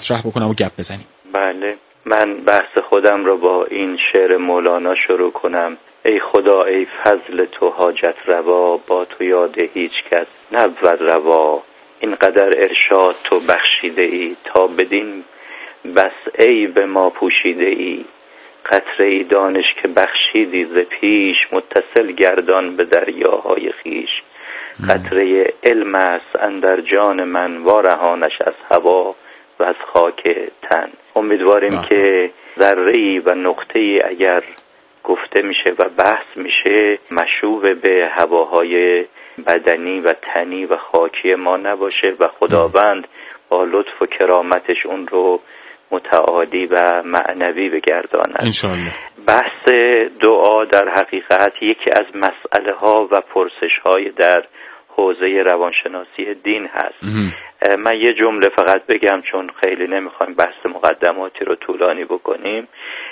مطرح بکنم و گپ بزنیم. بله، من بحث خودم رو با این شعر مولانا شروع کنم. ای خدا ای فضل تو حاجت روا، با تو یاد هیچ کس نبود روا. اینقدر ارشاد تو بخشیده ای، تا بدین بس ای به ما پوشیده ای. قطره ای دانش که بخشیدی ز پیش، متصل گردان به دریاهای خیش. قطره علم است اندر جان من، وارهانش از هوا و از خاک تن. امیدواریم که ذره‌ای و نقطه‌ای اگر گفته میشه و بحث میشه مشوب به هواهای بدنی و تنی و خاکی ما نباشه و خداوند با لطف و کرامتش اون رو متعالی و معنوی بگرداند انشالله. بحث دعا در حقیقت یکی از مسئله ها و پرسش های در حوزه روانشناسی دین هست. من یه جمله فقط بگم چون خیلی نمیخوایم بحث مقدماتی رو طولانی بکنیم.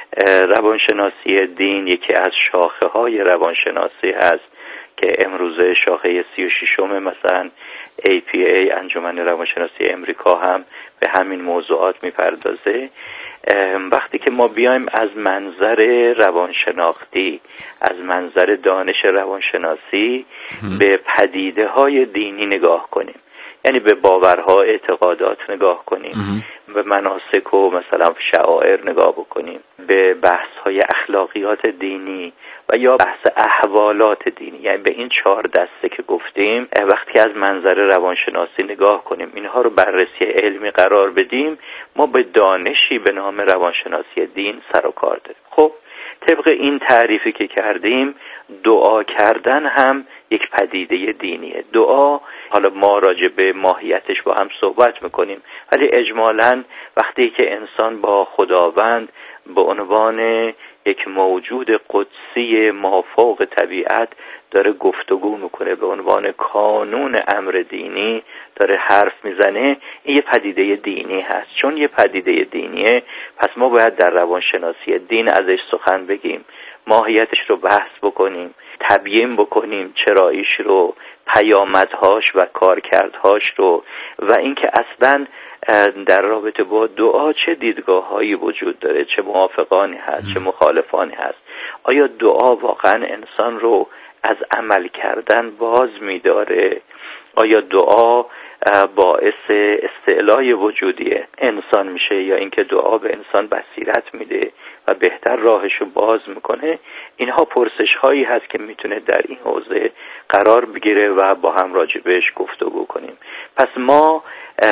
روانشناسی دین یکی از شاخه های روانشناسی هست که امروزه شاخه 36 مثلا APA انجمن روانشناسی امریکا هم به همین موضوعات میپردازه. وقتی که ما بیایم از منظر روانشناختی، از منظر دانش روانشناسی به پدیده های دینی نگاه کنیم، یعنی به باورها، اعتقادات نگاه کنیم، به مناسک و مثلا شعائر نگاه بکنیم، به بحث های اخلاقیات دینی و یا بحث احوالات دینی، یعنی به این 4 دسته که گفتیم وقتی از منظر روانشناسی نگاه کنیم، اینها رو بررسی علمی قرار بدیم، ما به دانشی به نام روانشناسی دین سر و کار داریم. خب طبق این تعریفی که کردیم، دعا کردن هم یک پدیده دینیه. دعا، حالا ما راجع به ماهیتش با هم صحبت میکنیم، ولی اجمالاً وقتی که انسان با خداوند به عنوان یک موجود قدسی مافوق طبیعت داره گفتگو میکنه، به عنوان کانون امر دینی داره حرف میزنه، این یه پدیده دینی هست. چون یه پدیده دینیه، پس ما باید در روانشناسی دین ازش سخن بگیم، ماهیتش رو بحث بکنیم، تبیین بکنیم، چراییش رو، پیامدهاش و کارکردهاش رو، و اینکه اصلاً در رابطه با دعا چه دیدگاه‌هایی وجود داره، چه موافقانی هست، چه مخالفانی هست. آیا دعا واقعاً انسان رو از عمل کردن باز می‌داره؟ آیا دعا باعث استعلای وجودی انسان میشه، یا اینکه دعا به انسان بصیرت میده و بهتر راهشو باز میکنه؟ اینها پرسش هایی هست که میتونه در این حوزه قرار بگیره و با هم راجع بهش گفتگو کنیم. پس ما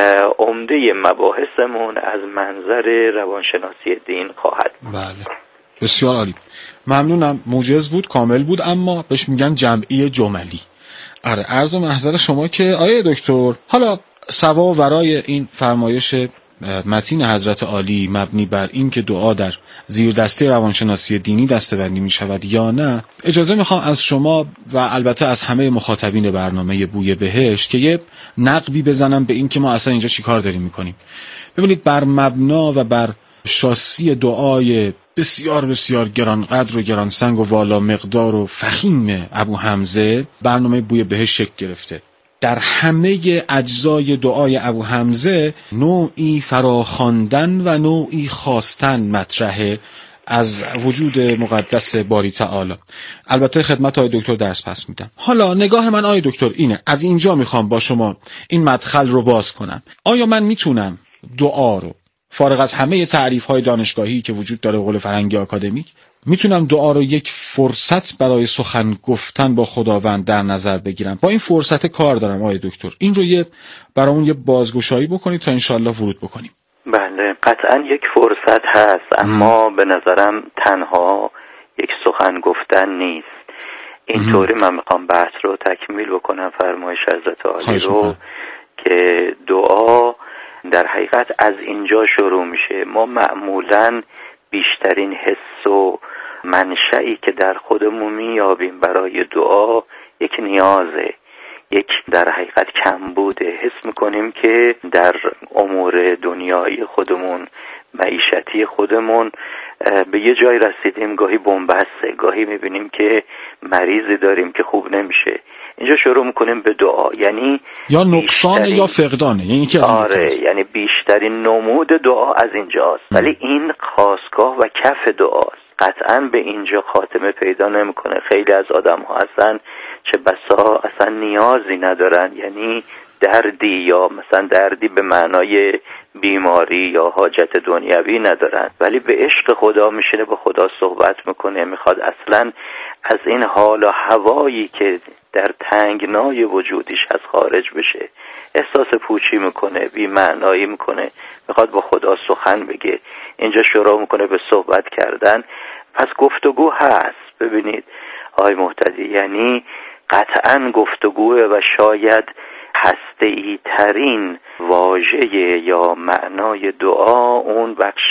عمده مباحثمون از منظر روانشناسی دین خواهد. بله، بسیار عالی، ممنونم، موجز بود، کامل بود، اما بهش میگن جمعی جملی. آره، عرض و محضر شما که آیه دکتر، حالا سوا و ورای این فرمایش متین حضرت عالی مبنی بر این که دعا در زیر دسته روانشناسی دینی دسته‌بندی می شود یا نه، اجازه میخوام از شما و البته از همه مخاطبین برنامه بوی بهشت که یه نقبی بزنم به این که ما اصلا اینجا چی کار داریم میکنیم. ببینید، بر مبنا و بر شاسی دعای بسیار بسیار گرانقدر و گرانسنگ و والا مقدار و فخیم ابو حمزه برنامه بوی بهشت شکل گرفته. در همه اجزای دعای ابو حمزه نوعی فراخواندن و نوعی خواستن مطرحه از وجود مقدس باری تعالی. البته خدمت آقای دکتر درس پس میدم. حالا نگاه من آقای دکتر اینه، از اینجا میخوام با شما این مدخل رو باز کنم. آیا من میتونم دعا رو فارغ از همه تعریف‌های دانشگاهی که وجود داره، قول فرنگی آکادمیک، میتونم دعا رو یک فرصت برای سخن گفتن با خداوند در نظر بگیرم؟ با این فرصت کار دارم آقای دکتر، این رو برامون یه بازگشایی بکنید تا انشالله ورود بکنیم. بله، قطعا یک فرصت هست، اما به نظرم تنها یک سخن گفتن نیست. اینطوری من میخوام بحث رو تکمیل بکنم فرمایش حضرت عالی رو که دعا در حقیقت از اینجا شروع میشه. ما معمولاً بیشترین حس و منشئی که در خودمون میابیم برای دعا یک نیازه، یک در حقیقت کمبوده. حس میکنیم که در امور دنیایی خودمون معیشتی خودمون به یه جای رسیدیم، گاهی بن‌بسته، گاهی میبینیم که مریضی داریم که خوب نمیشه. اینجا شروع میکنیم به دعا، یعنی یا نقصان یا فقدانه، یعنی که یعنی بیشترین نمود دعا از اینجاست. ولی این خاستگاه و کف دعاست، قطعاً به اینجا خاتمه پیدا نمیکنه. خیلی از آدم ها هستن چه بسا اصلا نیازی ندارن، یعنی دردی یا مثلا دردی به معنای بیماری یا حاجت دنیوی ندارن، ولی به عشق خدا میشینه، با خدا صحبت میکنه، میخواد اصلا از این حال و هوایی که در تنگنای وجودش از خارج بشه. احساس پوچی میکنه، بی معنایی میکنه، میخواد با خدا سخن بگه. اینجا شروع میکنه به صحبت کردن. پس گفتگو هست. ببینید آقای مهتدی، یعنی قطعاً گفتگوه و شاید هسته‌ای ترین واژه یا معنای دعا اون بخش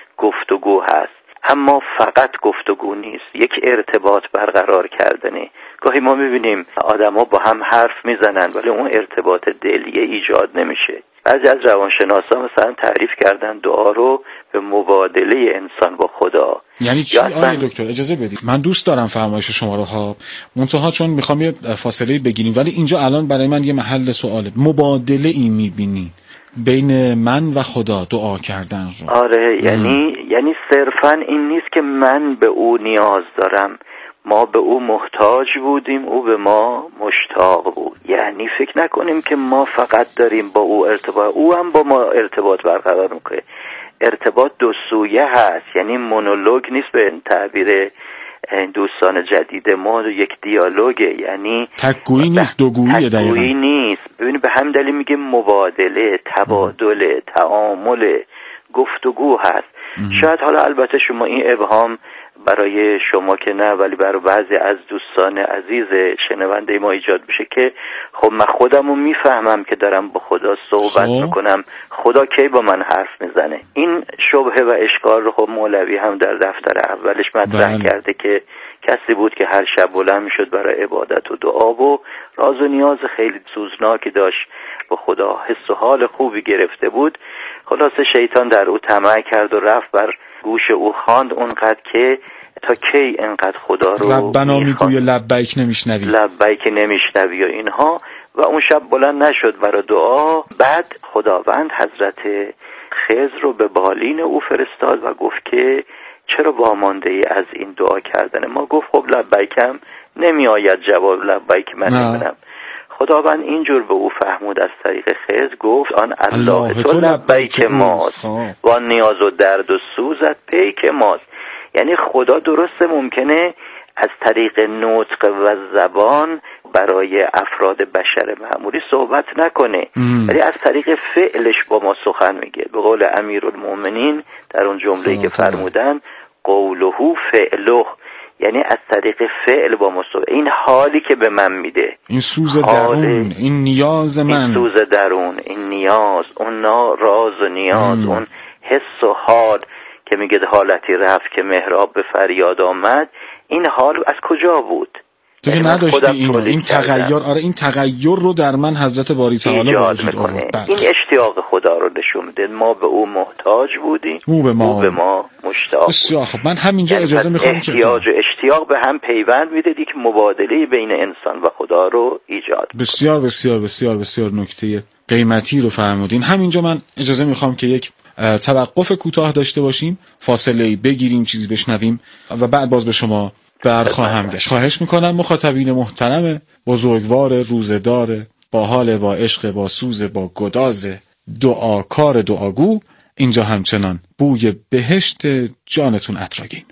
گفتگو هست. اما فقط گفتگو نیست، یک ارتباط برقرار کردنه. گاهی ما میبینیم آدم ها با هم حرف میزنن ولی اون ارتباط دلیه ایجاد نمیشه. بعضی از روانشناسا مثلا تعریف کردن دعا رو به مبادله انسان با خدا. یعنی چی آقای دکتر؟ اجازه بدید، من دوست دارم فرمایش شما رو ها، منتها چون میخوام یه فاصله بگیریم، ولی اینجا الان برای من یه محل سواله. مبادله ای میبینی بین من و خدا دعا کردن رو؟ آره، یعنی صرفا این نیست که من به او نیاز دارم، ما به او محتاج بودیم، او به ما مشتاق بود. یعنی فکر نکنیم که ما فقط داریم با او ارتباط، او هم با ما ارتباط برقرار میکنه. ارتباط دو سویه هست، یعنی مونولوگ نیست به تعبیر دوستان جدید ما، یک دیالوگه، یعنی تکگویی نیست، دوگوییه. تکگویی نیست. ببینید به همین دلیل میگه مبادله، تبادل، تعامل، گفتگو هست. شاید حالا البته شما این ابهام برای شما که نه، ولی برای بعضی از دوستان عزیز شنونده ما ایجاد بشه که خب من خودمو میفهمم که دارم با خدا صحبت میکنم، خدا کی با من حرف میزنه؟ این شبهه و اشکال رو خب مولوی هم در دفتر اولش مطرح کرده که کسی بود که هر شب بلند میشد برای عبادت و دعا و راز و نیاز خیلی سوزناکی داشت با خدا، حس و حال خوبی گرفته بود. خلاصه شیطان در او طمع کرد و رفت بر گوش او خواند اونقدر که تا کی اینقدر خدا رو ربنا میگوی لبیک نمیشنوی و اینها. و اون شب بلند نشد برای دعا. بعد خداوند حضرت خضر رو به بالین او فرستاد و گفت که چرا وامانده ای از این دعا کردن ما؟ گفت خب لبیکم نمی آید جواب لبیک من نمیدونم. خداوند اینجور به او فهمود از طریق خضر، گفت آن الله تو لبیک ماست و آن نیاز و درد و سوزت پیک ماست. یعنی خدا درسته ممکنه از طریق نطق و زبان برای افراد بشر معمولی صحبت نکنه، ولی از طریق فعلش با ما سخن میگه. به قول امیرالمومنین در اون جمله‌ای که فرمودن قوله فعله، یعنی از طریق فعل با ما صحبت. این حالی که به من میده، این سوز درون، این نیاز من، این سوز درون، این نیاز، اون راز و نیاز، اون حس و حال که میگه حالتی رفت که محراب به فریاد آمد. این حال از کجا بود؟ تو که نداشتی این تغییر. آره، این تغییر رو در من حضرت باری تعالی وجود آورد. این اشتیاق خدا رو نشون میده. ما به او محتاج بودیم، او به ما مشتاق. بسیار خب، من همینجا اجازه میخوام که احتیاج و اشتیاق به هم پیوند میده که مبادله بین انسان و خدا رو ایجاد. بسیار بسیار بسیار بسیار نکته قیمتی رو فرمودین. همینجا من اجازه میخوام که یک توقف کوتاه داشته باشیم، فاصله بگیریم، چیزی بشنویم و بعد باز به شما برخواهم گشت. خواهش میکنم مخاطبین محترم، بزرگوار، روزدار، با حال، با عشق، با سوز، با گداز، دعاکار، دعاگو، اینجا همچنان بوی بهشت جانتون عطرگین.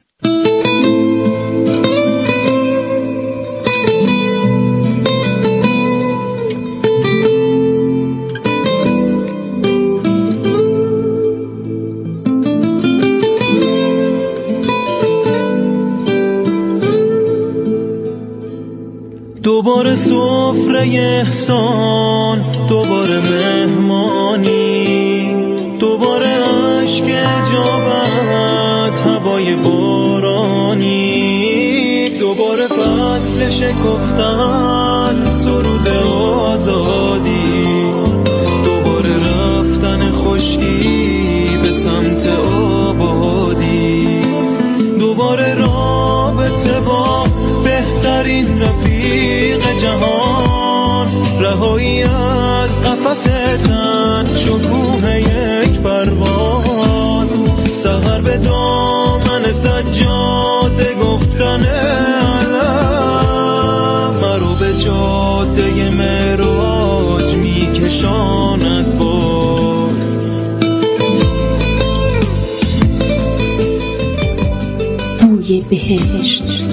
دوباره سفره احسان، دوباره مهمانی، دوباره عشق اجابت، هوای بارانی، دوباره فصل شکفتن، سرود آزادی، دوباره رفتن خشکی به سمت آبادی، دوباره رابطه با بهترین رفیق جهان، رهایی از قفس تن، شکوه یک پرواز، سحر به دامن سجاده گفتن علم، مرو به جاده معراج میکشاند باز. بوی بهشت.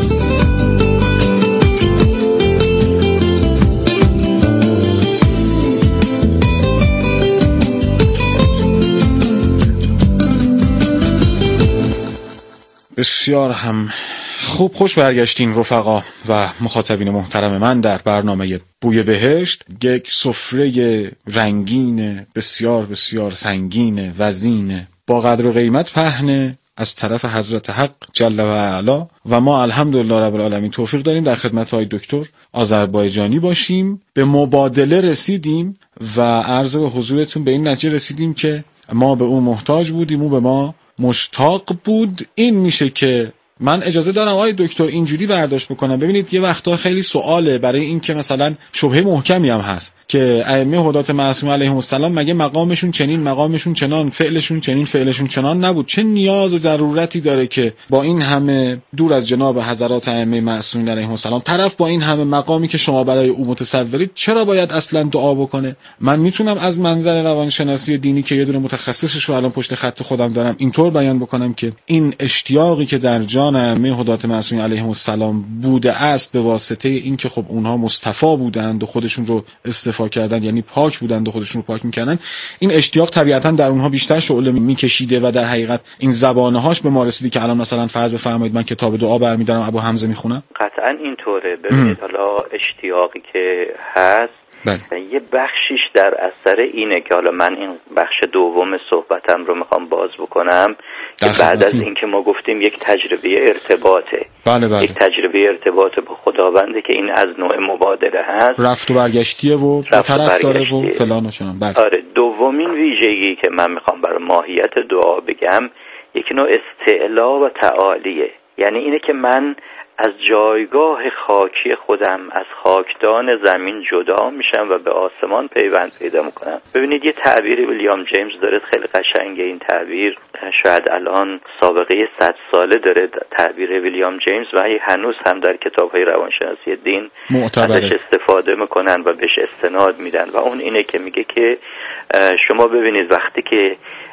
بسیار هم خوب، خوش برگشتین رفقا و مخاطبین محترم من در برنامه بوی بهشت. یک سفره رنگین بسیار بسیار سنگین وزین با قدر و قیمت پهنه از طرف حضرت حق جل و علا و ما الحمدلله رب العالمین توفیق داریم در خدمت های دکتر آذربایجانی باشیم. به مبادله رسیدیم و عرض به حضورتون به این نتیجه رسیدیم که ما به اون محتاج بودیم، او به ما مشتاق بود. این میشه که من اجازه دارم آقای دکتر اینجوری برداشت بکنم. ببینید یه وقتا خیلی سواله برای این که مثلا شبهه محکمی هم هست که ائمه هدات معصومه علیهم السلام مگه مقامشون چنین مقامشون چنان فعلشون چنین فعلشون چنان نبود؟ چه نیاز و ضرورتی داره که با این همه دور از جناب حضرات ائمه معصومین علیهم السلام طرف با این همه مقامی که شما برای او متصورید چرا باید اصلا دعا بکنه؟ من میتونم از منظر روانشناسی دینی که یه دونه متخصصش رو الان پشت خط خودم دارم اینطور بیان بکنم که این اشتیاقی که در جان ائمه هدات معصومین علیهم السلام بوده است به واسطه اینکه خب اونها مصطفی بودند و خودشون رو استفاده کردن، یعنی پاک بودند و خودشون رو پاک میکردن، این اشتیاق طبیعتا در اونها بیشتر شعله میکشیده و در حقیقت این زبانهاش به ما رسیدی که الان مثلا فرض بفرمایید من کتاب دعا برمی‌دارم ابو حمزه میخونم. قطعا اینطوره. ببینید حالا اشتیاقی که هست یه بخشیش در اثر اینه که حالا من این بخش دوم صحبتم رو میخوام باز بکنم که بعد از اینکه ما گفتیم یک تجربه ارتباطه، یک تجربه ارتباط با خداونده که این از نوع مبادله هست، رفت و برگشتیه و طرف داره و فلان و چنان. آره، دومین ویژگی که من میخوام برای ماهیت دعا بگم یک نوع استعلا و تعالیه. یعنی اینه که من از جایگاه خاکی خودم، از خاکدان زمین جدا میشم و به آسمان پیوند پیدا میکنم. ببینید یه تعبیر ویلیام جیمز داره خیلی قشنگه. این تعبیر شاید الان سابقه 100 ساله داره، تعبیر ویلیام جیمز، و هنوز هم در کتاب‌های روانشناسی دین ازش استفاده میکنن و بهش استناد میدن و اون اینه که میگه که شما ببینید وقتی که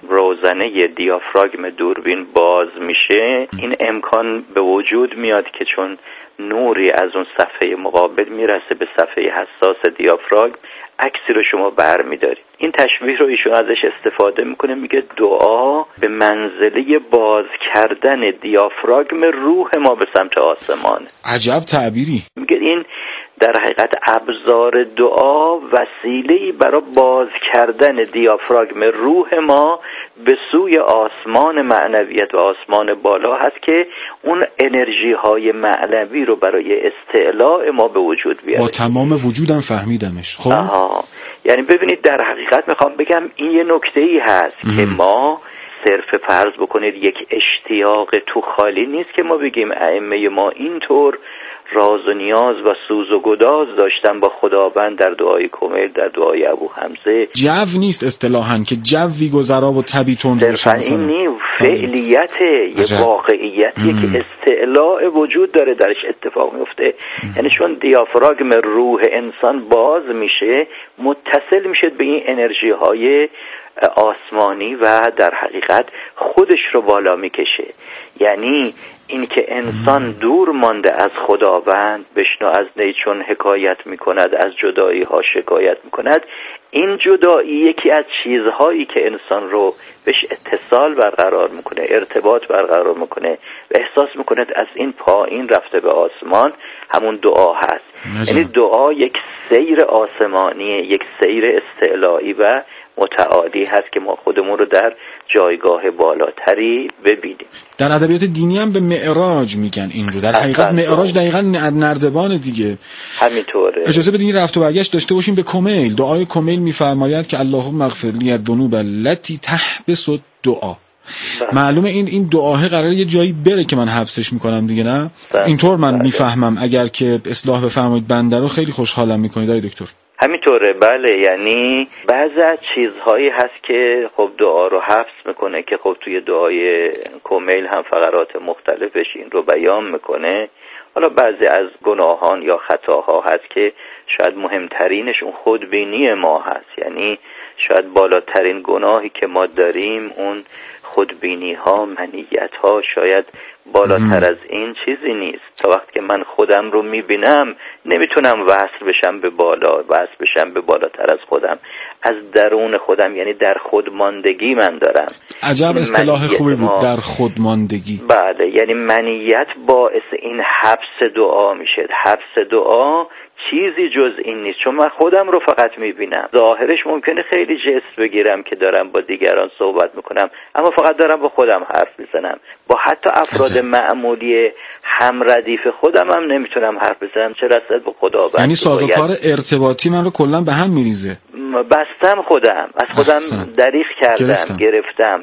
روزنه دیافراگم دوربین باز میشه این امکان به وجود میاد که چون نوری از اون صفحه مقابل میرسه به صفحه حساس دیافراگم عکسی رو شما برمیدارید. این تشبیه رو ایشون ازش استفاده میکنه، میگه دعا به منزله باز کردن دیافراگم روح ما به سمت آسمانه. عجب تعبیری. میگه این در حقیقت ابزار دعا وسیله‌ای برای باز کردن دیافراگم روح ما به سوی آسمان معنویت و آسمان بالا هست که اون انرژی های معنوی رو برای استعلاء ما به وجود بیاره. با تمام وجودم فهمیدمش. خب یعنی ببینید در حقیقت میخوام بگم این یه نکته‌ای هست که ما صرف فرض بکنید یک اشتیاق تو خالی نیست که ما بگیم ائمه ما اینطور راز و نیاز و سوز و گداز داشتن با خداوند در دعای کمیل، در دعای ابو حمزه. جو نیست اصطلاحاً که جوی گذرا و تبیتون روشن. این نیست، فعلیته، یه واقعیتیه که استعلاء وجود داره درش اتفاق میفته. یعنی چون دیافراگم روح انسان باز میشه متصل میشه به این انرژی های آسمانی و در حقیقت خودش رو بالا میکشه. یعنی این که انسان دور مانده از خداوند، بشنو از نی چون حکایت میکند، از جدایی ها شکایت میکند، این جدایی یکی از چیزهایی که انسان رو بهش اتصال برقرار میکنه، ارتباط برقرار میکنه و احساس میکنه از این پایین رفته به آسمان، همون دعا هست. یعنی دعا یک سیر آسمانیه، یک سیر استعلایی و متعالی هست که ما خودمون رو در جایگاه بالاتری ببینیم. در ادبیات دینی هم به معراج میگن این رو. در حقیقت معراج دقیقاً نردبان دیگه. همینطوره. اجازه بدین رفت و برگشت داشته باشیم به کمیل. دعای کمیل میفرماید که اللهم اغفر لی الذنوب التي تحبس الدعاء. معلومه این دعاه قراره یه جایی بره که من حبسش میکنم دیگه، نه؟ اینطور من میفهمم. اگر که اصلاح بفرمایید بنده رو خیلی خوشحالم میکنید آقای دکتر. همینطوره، بله. یعنی بعضی از چیزهایی هست که خب دعا رو حفظ میکنه که خب توی دعای کومیل هم فقرات مختلفش این رو بیان میکنه. حالا بعضی از گناهان یا خطاها هست که شاید مهمترینش اون خودبینی ما هست. یعنی شاید بالاترین گناهی که ما داریم اون خودبینی ها، منیت ها، شاید بالاتر از این چیزی نیست. تا وقتی که من خودم رو میبینم نمیتونم وصل بشم به بالا، وصل بشم به بالاتر از خودم، از درون خودم. یعنی در خودماندگی من دارم. عجب اصطلاح خوبی بود، در خودماندگی. بله، یعنی منیت باعث این حبس دعا میشه. حبس دعا چیزی جز این نیست، چون من خودم رو فقط میبینم. ظاهرش ممکنه خیلی جست بگیرم که دارم با دیگران صحبت میکنم، اما فقط دارم با خودم حرف میزنم. با حتی افراد معمولی هم ردیف خودم هم نمیتونم حرف بزنم، چه رسد به خدا. یعنی سازوکار ارتباطی من رو کلا به هم میریزه. بستم خودم، از خودم دریغ کردم، گرفتم.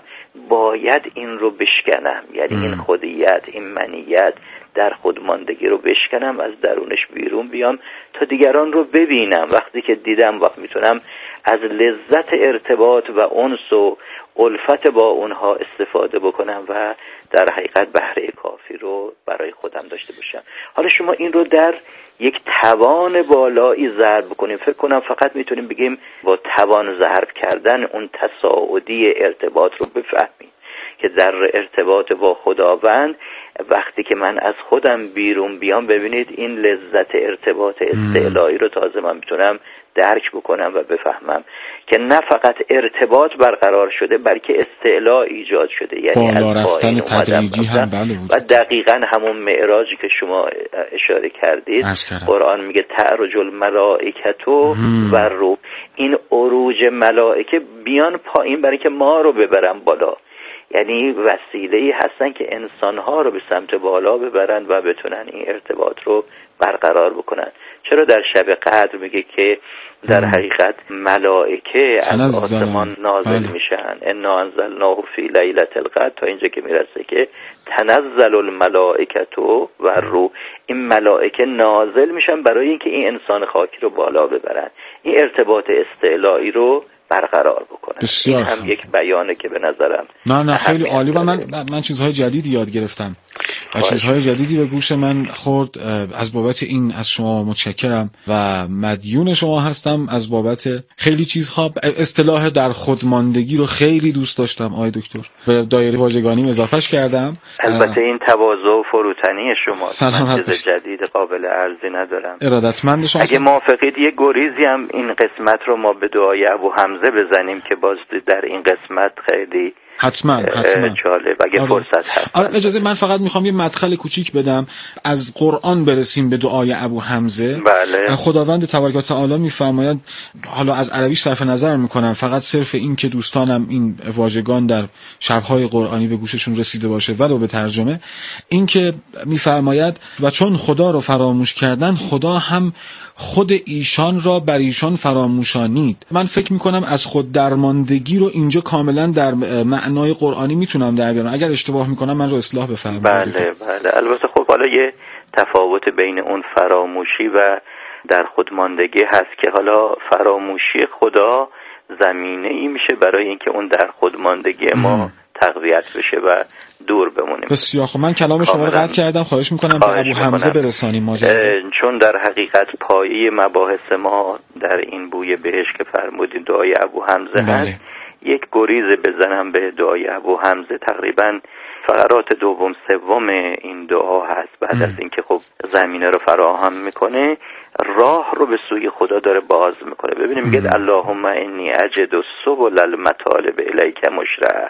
باید این رو بشکنم، یعنی این خودیت، این منیت، در خودماندگی رو بشکنم، از درونش بیرون بیام تا دیگران رو ببینم. وقتی که دیدم، وقت میتونم از لذت ارتباط و انس و الفت با اونها استفاده بکنم و در حقیقت بهره کافی رو برای خودم داشته باشم. حالا شما این رو در یک توان بالایی ضرب بکنیم، فکر کنم فقط میتونیم بگیم با توان ضرب کردن اون تصاعدی ارتباط رو بفهمیم که در ارتباط با خداوند وقتی که من از خودم بیرون بیام، ببینید این لذت ارتباط استعلایی رو تازه من میتونم درک بکنم و بفهمم که نه فقط ارتباط برقرار شده بلکه استعلا ایجاد شده. یعنی بالا رفتن تدریجی هم بله و دقیقاً همون معراجی که شما اشاره کردید. قرآن میگه تعرج الملائکه و روح. این عروج ملائکه بیان پایین برای که ما رو ببرن بالا. یعنی وسیله‌ای هستن که انسان‌ها رو به سمت بالا ببرن و بتونن این ارتباط رو برقرار بکنن. چرا در شب قدر میگه که در حقیقت ملائکه از آسمان نازل میشن، انا انزلناه فی لیلة القدر، تا اینجا که میرسه که تنزل الملائکه و روح. این ملائکه نازل میشن برای اینکه این انسان خاکی رو بالا ببرن، این ارتباط استعلایی رو برقرار بکنن. این هم یک بیانه که به نظرم نه خیلی عالی و من چیزهای جدیدی یاد گرفتم و چیزهای جدیدی به گوش من خورد. از بابت این از شما متشکرم و مدیون شما هستم. از بابت خیلی چیزها، اصطلاح در خودماندگی رو خیلی دوست داشتم آقای دکتر، به دایره واژگانیم اضافهش کردم. البته این تواضع و فروتنی شما من چیز جدید قابل ارزی ندارم. ارادتمند شما. اگه موافقید یه گریزی هم این قسمت رو ما به دعای ابو حمزه بزنیم که باز در این قسمت خیلی حتما جالب اگه فرصت هست. اجازه من فقط میخوام یه مدخل کوچیک بدم. از قرآن برسیم به دعای ابو حمزه. بله. خداوند تبارک و تعالی میفرماید، حالا از عربی صرف نظر میکنم، فقط صرف این که دوستانم این واژگان در شبهای قرآنی به گوششون رسیده باشه ولو به ترجمه، این که میفرماید و چون خدا رو فراموش کردن خدا هم خود ایشان را بر ایشان فراموشانید. من فکر میکنم از خود درماندگی رو اینجا کاملا در معنای قرآنی میتونم در بیارم. اگر اشتباه میکنم من رو اصلاح بفرمایید. بله. البته خب حالا یه تفاوت بین اون فراموشی و در خودماندگی هست که حالا فراموشی خدا زمینه ای میشه برای اینکه اون در خودماندگی ما تقویت بشه و دور بمونیم. بسیار خب، من کلام شما رو قطع کردم. خواهش میکنم به ابو حمزه برسانیم ماجرا، چون در حقیقت پایه مباحث ما در این بوی بهشت که فرمودین دعای ابو حمزه هست. یک گریز بزنم به دعای ابو حمزه. تقریبا فقرات دوم سوم این دعا هست. بعد از اینکه خب زمینه رو فراهم میکنه، راه رو به سوی خدا داره باز میکنه. ببینیم میگه اللهم انی اجد السبل المطالب الیک مشرع.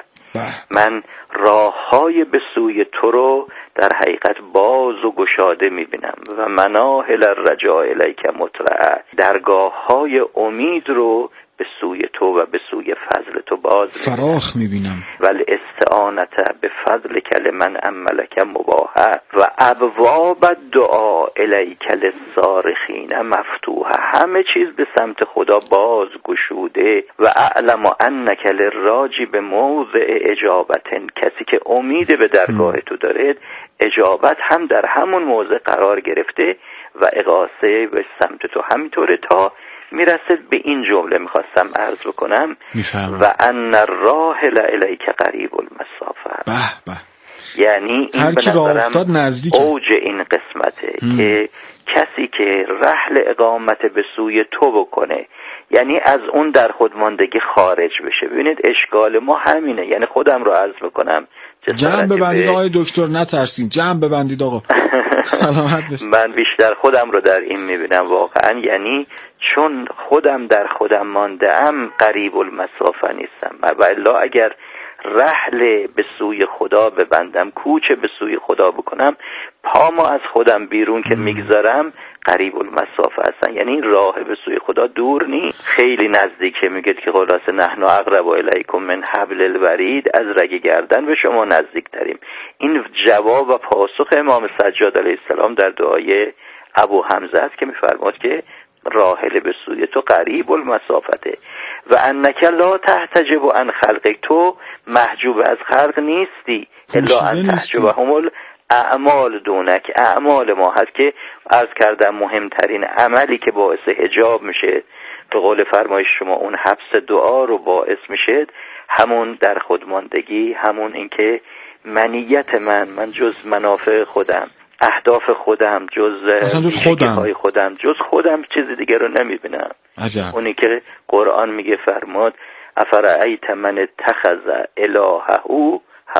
من راههای به سوی تو رو در حقیقت باز و گشاده میبینم و مناهل الرجاء الیک مطرع. درگاههای امید رو به سوی تو و به سوی فضل تو باز فراخ میبینم. ولی الاستعانة بفضلک لمن عملک مباحه و ابواب الدعاء الیک للصارخین مفتوحه. همه چیز به سمت خدا باز گشوده. و اعلم انک للراجی به موضع اجابت، کسی که امید به درگاه تو داره اجابت هم در همون موضع قرار گرفته و اغاثه به سمت تو همینطوره تا میرسه به این جمله میخواستم عرض بکنم و ان الراحل الیک قریب المسافه. به به، یعنی این هر کی راه افتاد نزدیکه. اوج این قسمته که کسی که رحل اقامت به سوی تو بکنه، یعنی از اون در خودماندگی خارج بشه. ببینید اشکال ما همینه، یعنی خودم رو عرض میکنم جمع ببندید آقای دکتر، نترسین، جمع ببندید آقا. سلامت باشید. من بیشتر خودم رو در این میبینم واقعا، یعنی چون خودم در خودم مانده‌ام قریب المسافه نیستم و الا اگر رحل به سوی خدا ببندم، کوچ به سوی خدا بکنم، پامو از خودم بیرون که میگذارم قریب المسافه هستن، یعنی راه به سوی خدا دور نیست، خیلی نزدیکه. میگه که خلاصه نحن اقرب الیکم من حبل الورید، از رگ گردن به شما نزدیک تریم. این جواب و پاسخ امام سجاد علیه السلام در دعای ابو حمزه است که میفرماد که راحل به سوی تو قریب المسافته و انک لا تحتجب عن خلقک، تو محجوب از خلق نیستی، الا ان تحجبهم اعمال دونک، اعمال ما هست که عرض کردم مهمترین عملی که باعث حجاب میشه به قول فرمایش شما اون حبس دعا رو باعث میشه همون در خودماندگی، همون اینکه منیت من جز منافع خودم، اهداف خودم، جز خودم، جز خودم چیز دیگه رو نمیبینم. اونی که قرآن میگه فرماد افرأیت من اتخذ الهه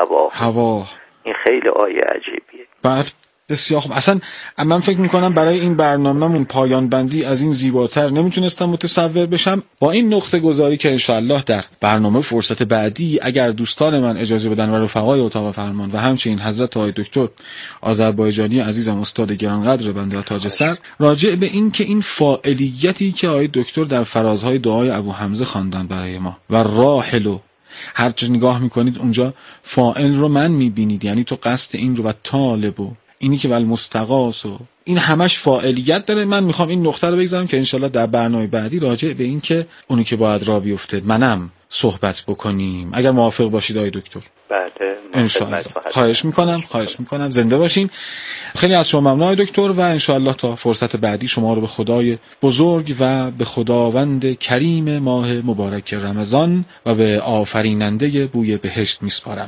هواه. این خیلی آیه عجیبیه. بسیار خوب. اصلا من فکر میکنم برای این برنامه‌مون پایان بندی از این زیباتر نمیتونستم متصور بشم. با این نقطه گذاری که انشاءالله در برنامه فرصت بعدی اگر دوستان من اجازه بدن و رفقای اتاق فرمان و همچنین حضرت آقای دکتر آذربایجانی عزیزم استاد گرانقدر بنده تاج سر راجع به این که این فاعلیتی که آقای دکتر در فرازهای دعای ابو حمزه خواندن برای ما و راحلو هر چه نگاه میکنید اونجا فاعل رو من میبینید، یعنی تو قصد این رو و طالب و اینی که ول مستغاث و این همش فاعلیت داره. من میخوام این نقطه رو بگذارم که انشالله در برنامه بعدی راجع به این که اونی که باید را بیفته منم صحبت بکنیم، اگر موافق باشید آقای دکتر. بله انشالله. خواهش میکنم زنده باشین. خیلی از شما ممنون آقای دکتر و انشالله تا فرصت بعدی شما رو به خدای بزرگ و به خداوند کریم ماه مبارک رمضان و به آفریننده بوی بهشت میسپارم.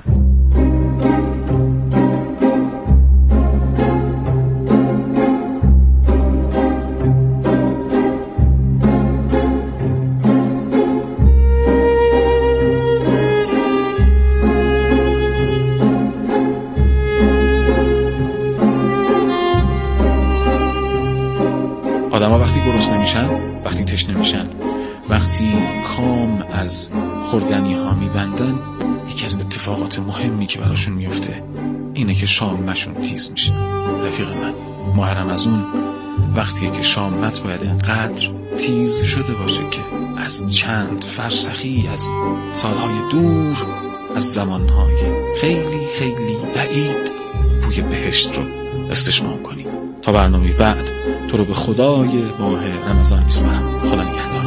آدم‌ها وقتی گرسنه میشن، وقتی تشنه میشن، وقتی کام از خوردنی ها میبندن، یکی از اتفاقات مهمی که براشون میفته اینه که شامشون تیز میشه. رفیق من، ماه رمضان وقتیه که شامت باید اینقدر تیز شده باشه که از چند فرسخی از سالهای دور، از زمانهای خیلی خیلی بعید بوی بهشت رو استشمام کنی. تا برنامه بعد تو رو به خدای ماه رمضان میسپارم. خدا نگهدار.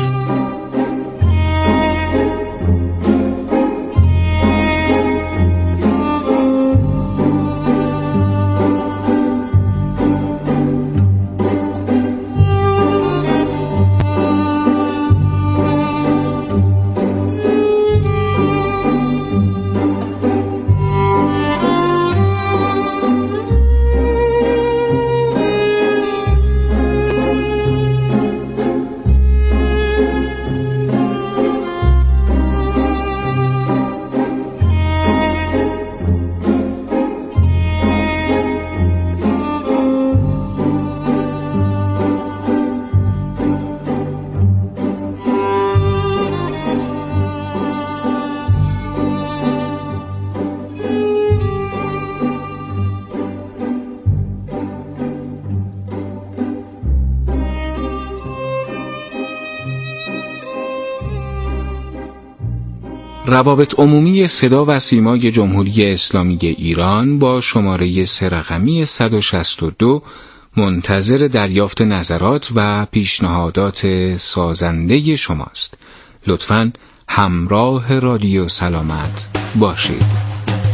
روابط عمومی صدا و سیمای جمهوری اسلامی ایران با شماره 3 رقمی 162 منتظر دریافت نظرات و پیشنهادات سازنده شماست. لطفاً همراه رادیو سلامت باشید.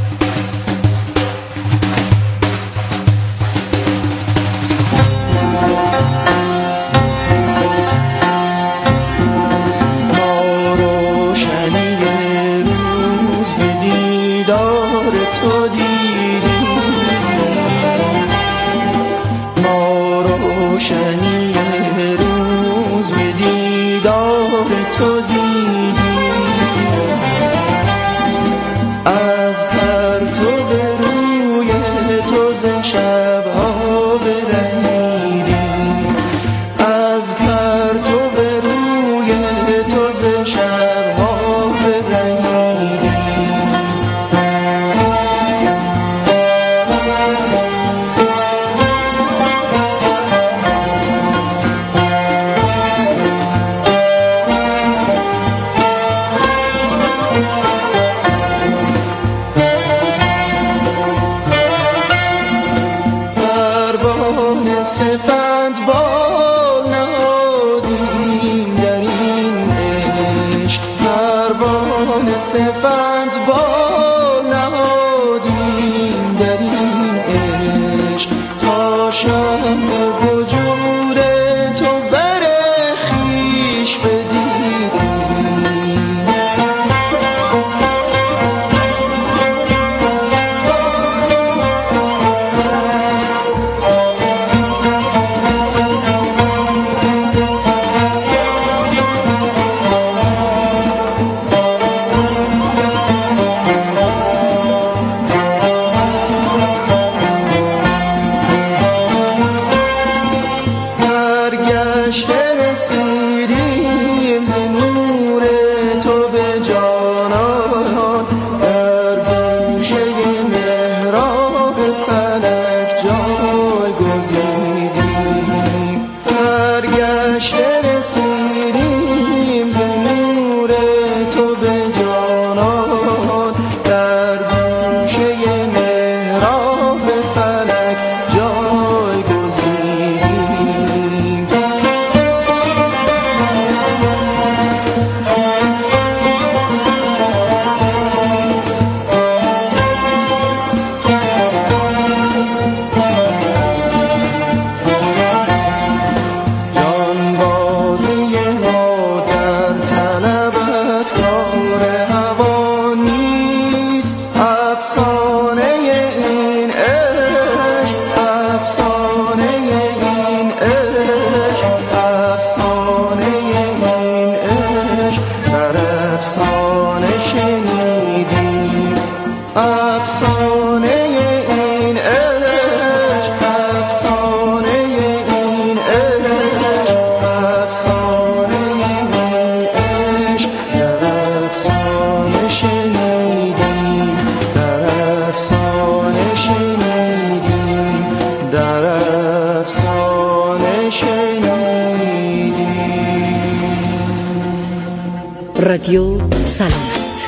رادیو سلامت.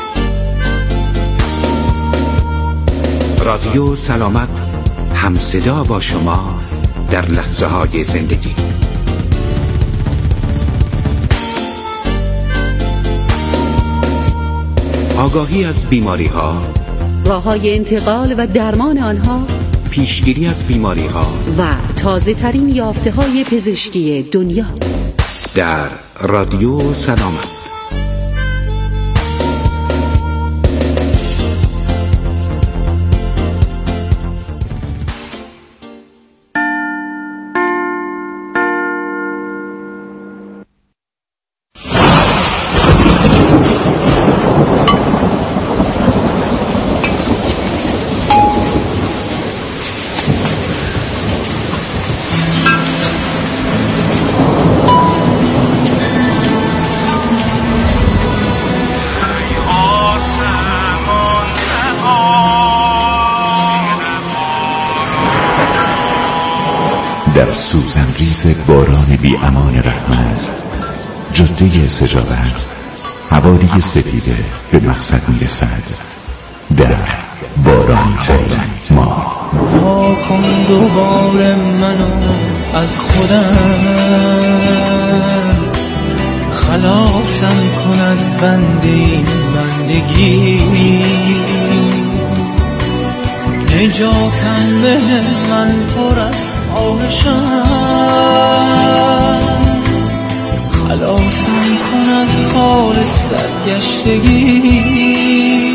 رادیو سلامت همصدا با شما در لحظه های زندگی. آگاهی از بیماری ها، راه‌های انتقال و درمان آنها، پیشگیری از بیماری ها و تازه ترین یافته های پزشکی دنیا در رادیو سلامت. در سوزنریز باران بی امان رحمت، جاده سجابت، حوالی سپیده به مقصد میرسد در بارانی ما. رها کن دوباره منو از خودم، خلاصم کن از بند این بندگی، نجاتم به من پر از خواهشم، خلاصم کن از حال سرگشتگی.